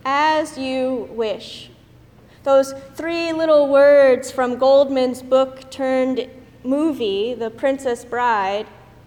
as you wish. Those three little words from Goldman's book turned movie, The Princess Bride,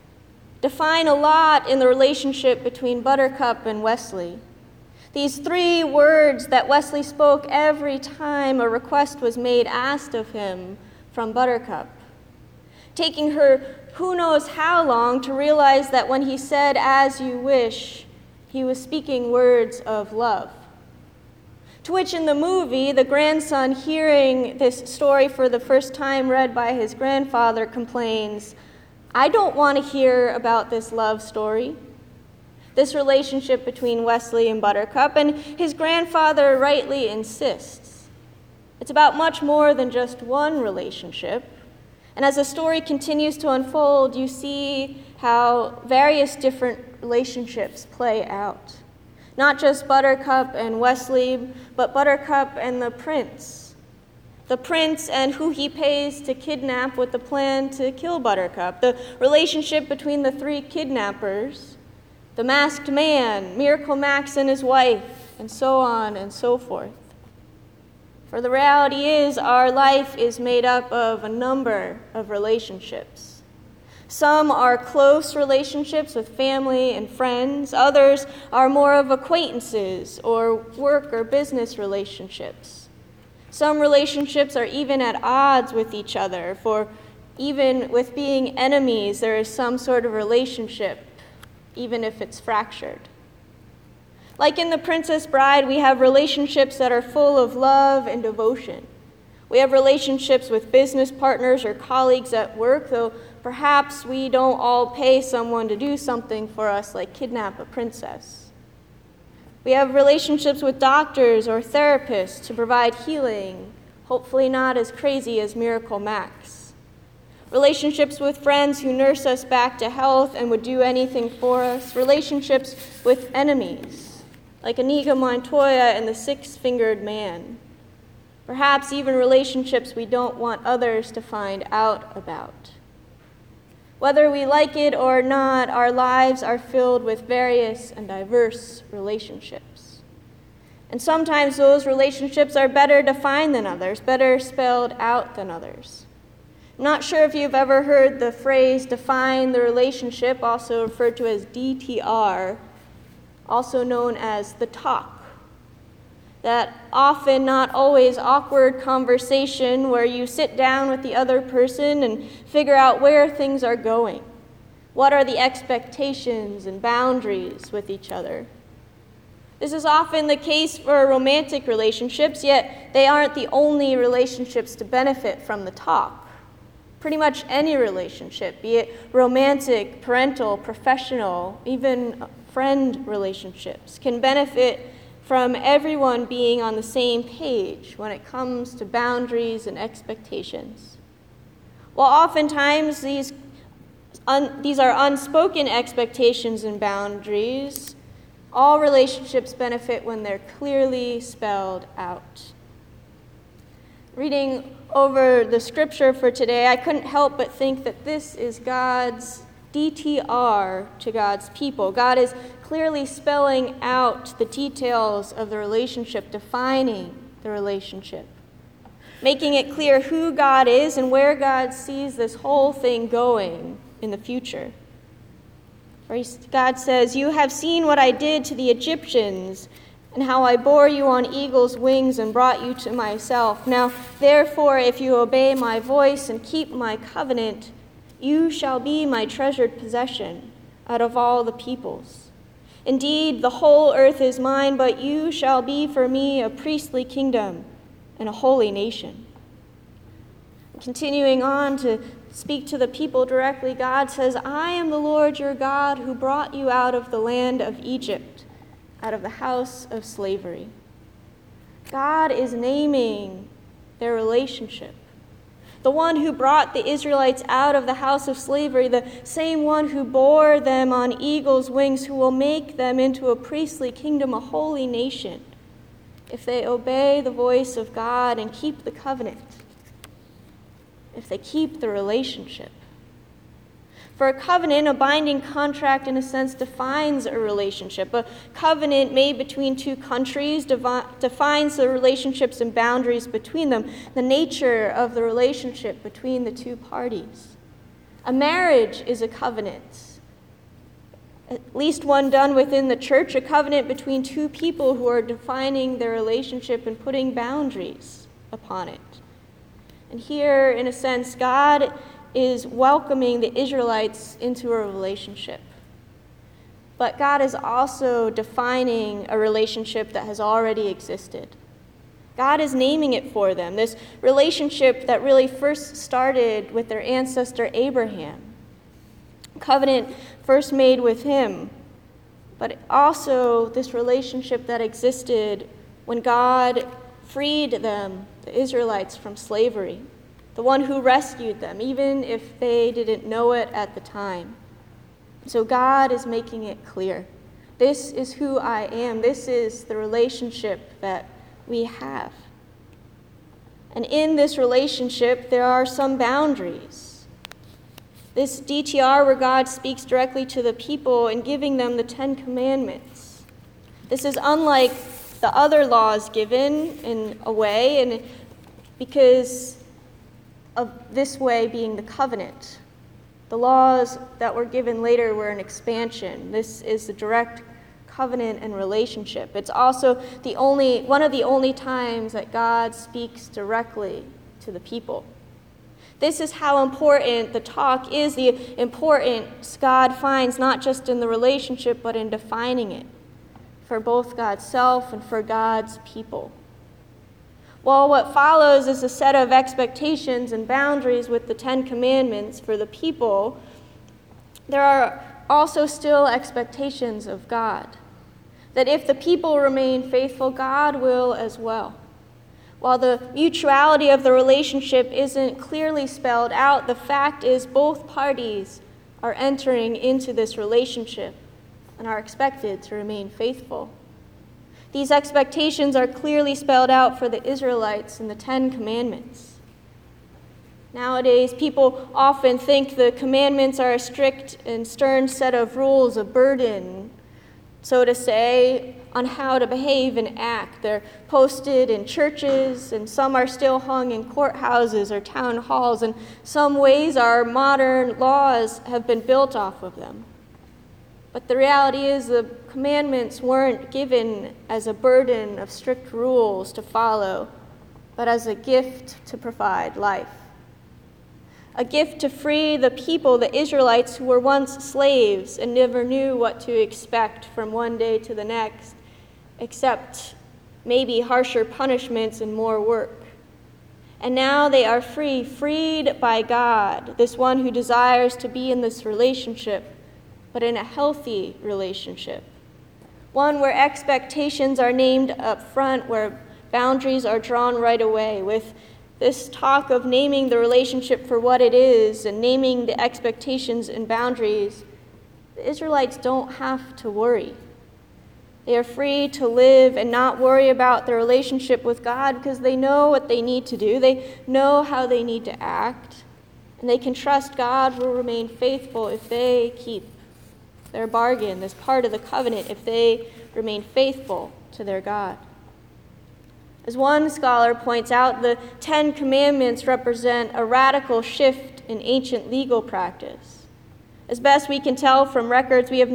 define a lot in the relationship between Buttercup and Wesley. These three words that Wesley spoke every time a request was made asked of him from Buttercup, taking her who knows how long to realize that when he said, "as you wish," he was speaking words of love. To which in the movie, the grandson, hearing this story for the first time read by his grandfather, complains, "I don't want to hear about this love story." This relationship between Wesley and Buttercup, and his grandfather rightly insists. It's about much more than just one relationship. And as the story continues to unfold, you see how various different relationships play out. Not just Buttercup and Wesley, but Buttercup and the prince. The prince and who he pays to kidnap with the plan to kill Buttercup. The relationship between the three kidnappers, the masked man, Miracle Max and his wife, and so on and so forth. For the reality is, our life is made up of a number of relationships. Some are close relationships with family and friends. Others are more of acquaintances or work or business relationships. Some relationships are even at odds with each other, for even with being enemies, there is some sort of relationship, even if it's fractured. Like in The Princess Bride, we have relationships that are full of love and devotion. We have relationships with business partners or colleagues at work, though perhaps we don't all pay someone to do something for us, like kidnap a princess. We have relationships with doctors or therapists to provide healing, hopefully not as crazy as Miracle Max. Relationships with friends who nurse us back to health and would do anything for us. Relationships with enemies, like Inigo Montoya and the Six-Fingered Man. Perhaps even relationships we don't want others to find out about. Whether we like it or not, our lives are filled with various and diverse relationships. And sometimes those relationships are better defined than others, better spelled out than others. I'm not sure if you've ever heard the phrase define the relationship, also referred to as DTR, also known as the talk. That often, not always awkward conversation where you sit down with the other person and figure out where things are going. What are the expectations and boundaries with each other? This is often the case for romantic relationships, yet they aren't the only relationships to benefit from the talk. Pretty much any relationship, be it romantic, parental, professional, even friend relationships, can benefit from everyone being on the same page when it comes to boundaries and expectations. While oftentimes these are unspoken expectations and boundaries, all relationships benefit when they're clearly spelled out. Reading over the scripture for today, I couldn't help but think that this is God's DTR to God's people. God is clearly spelling out the details of the relationship, defining the relationship, making it clear who God is and where God sees this whole thing going in the future. For God says, "You have seen what I did to the Egyptians, and how I bore you on eagle's wings and brought you to myself. Now, therefore, if you obey my voice and keep my covenant, you shall be my treasured possession out of all the peoples. Indeed, the whole earth is mine, but you shall be for me a priestly kingdom and a holy nation." Continuing on to speak to the people directly, God says, "I am the Lord your God who brought you out of the land of Egypt, out of the house of slavery." God is naming their relationship. The one who brought the Israelites out of the house of slavery, the same one who bore them on eagle's wings, who will make them into a priestly kingdom, a holy nation, if they obey the voice of God and keep the covenant, if they keep the relationship. For a covenant, a binding contract in a sense, defines a relationship. A covenant made between two countries defines the relationships and boundaries between them, the nature of the relationship between the two parties. A marriage is a covenant, at least one done within the church, a covenant between two people who are defining their relationship and putting boundaries upon it. And here, in a sense, God is welcoming the Israelites into a relationship. But God is also defining a relationship that has already existed. God is naming it for them, this relationship that really first started with their ancestor Abraham. Covenant first made with him, but also this relationship that existed when God freed them, the Israelites, from slavery. The one who rescued them, even if they didn't know it at the time. So God is making it clear. This is who I am. This is the relationship that we have. And in this relationship, there are some boundaries. This DTR where God speaks directly to the people and giving them the 10 Commandments. This is unlike the other laws given in a way, and because of this way being the covenant. The laws that were given later were an expansion. This is the direct covenant and relationship. It's also one of the only times that God speaks directly to the people. This is how important the talk is, the importance God finds not just in the relationship but in defining it for both God's self and for God's people. Well, what follows is a set of expectations and boundaries with the 10 Commandments for the people. There are also still expectations of God, that if the people remain faithful, God will as well. While the mutuality of the relationship isn't clearly spelled out, the fact is both parties are entering into this relationship and are expected to remain faithful. These expectations are clearly spelled out for the Israelites in the 10 Commandments. Nowadays, people often think the commandments are a strict and stern set of rules, a burden, so to say, on how to behave and act. They're posted in churches, and some are still hung in courthouses or town halls, and some ways our modern laws have been built off of them. But the reality is the commandments weren't given as a burden of strict rules to follow, but as a gift to provide life. A gift to free the people, the Israelites, who were once slaves and never knew what to expect from one day to the next, except maybe harsher punishments and more work. And now they are free, freed by God, this one who desires to be in this relationship, but in a healthy relationship. One where expectations are named up front, where boundaries are drawn right away. With this talk of naming the relationship for what it is and naming the expectations and boundaries, the Israelites don't have to worry. They are free to live and not worry about their relationship with God because they know what they need to do. They know how they need to act. And they can trust God will remain faithful if they keep their bargain, this part of the covenant, if they remain faithful to their God. As one scholar points out, the 10 Commandments represent a radical shift in ancient legal practice. As best we can tell from records we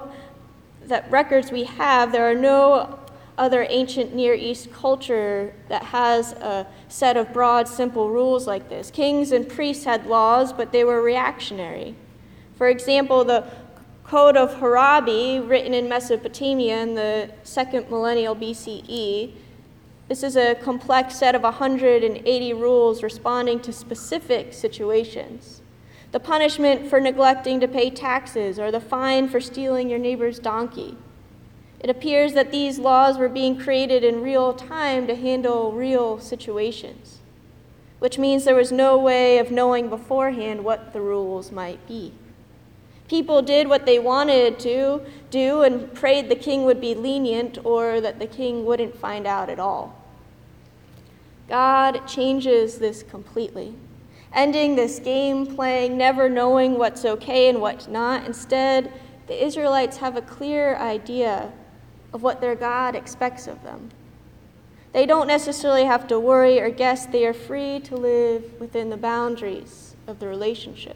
have, there are no other ancient Near East culture that has a set of broad, simple rules like this. Kings and priests had laws, but they were reactionary. For example, the Code of Hammurabi, written in Mesopotamia in the 2nd millennial BCE, this is a complex set of 180 rules responding to specific situations. The punishment for neglecting to pay taxes, or the fine for stealing your neighbor's donkey. It appears that these laws were being created in real time to handle real situations, which means there was no way of knowing beforehand what the rules might be. People did what they wanted to do and prayed the king would be lenient or that the king wouldn't find out at all. God changes this completely. ending this game playing, never knowing what's okay and what's not. Instead, the Israelites have a clear idea of what their God expects of them. They don't necessarily have to worry or guess. They are free to live within the boundaries of the relationship.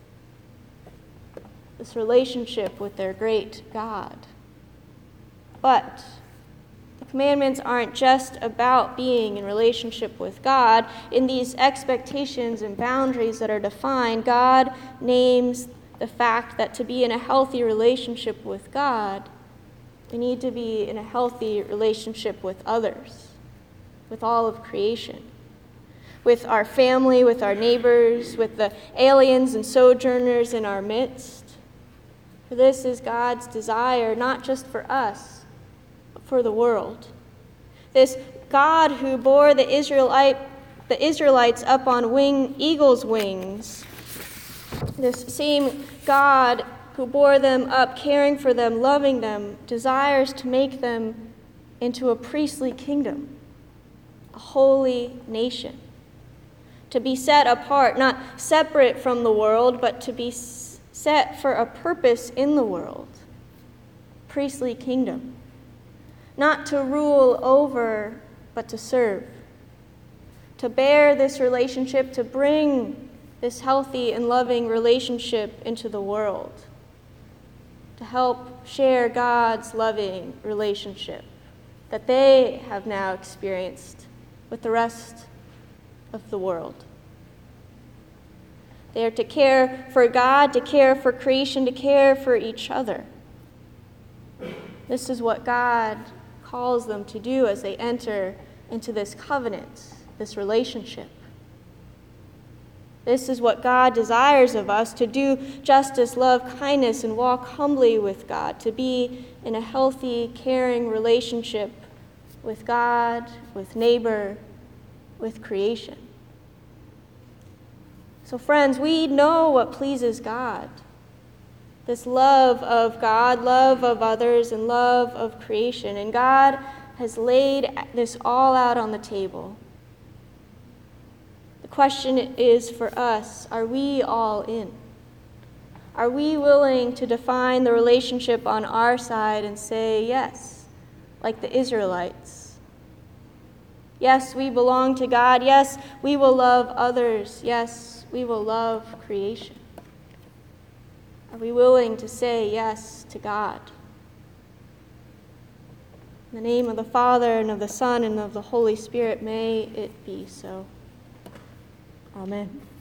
This relationship with their great God. But the commandments aren't just about being in relationship with God. In these expectations and boundaries that are defined, God names the fact that to be in a healthy relationship with God, we need to be in a healthy relationship with others, with all of creation, with our family, with our neighbors, with the aliens and sojourners in our midst. For this is God's desire, not just for us, but for the world. This God who bore the Israelites up on eagle's wings, this same God who bore them up, caring for them, loving them, desires to make them into a priestly kingdom, a holy nation, to be set apart, not separate from the world, but to be set for a purpose in the world, priestly kingdom, not to rule over, but to serve, to bear this relationship, to bring this healthy and loving relationship into the world, to help share God's loving relationship that they have now experienced with the rest of the world. They are to care for God, to care for creation, to care for each other. This is what God calls them to do as they enter into this covenant, this relationship. This is what God desires of us, to do justice, love, kindness, and walk humbly with God, to be in a healthy, caring relationship with God, with neighbor, with creation. So friends, we know what pleases God. This love of God, love of others, and love of creation. And God has laid this all out on the table. The question is for us, are we all in? Are we willing to define the relationship on our side and say yes, like the Israelites? Yes, we belong to God. Yes, we will love others. Yes, we will love creation. Are we willing to say yes to God? In the name of the Father, and of the Son, and of the Holy Spirit, may it be so. Amen.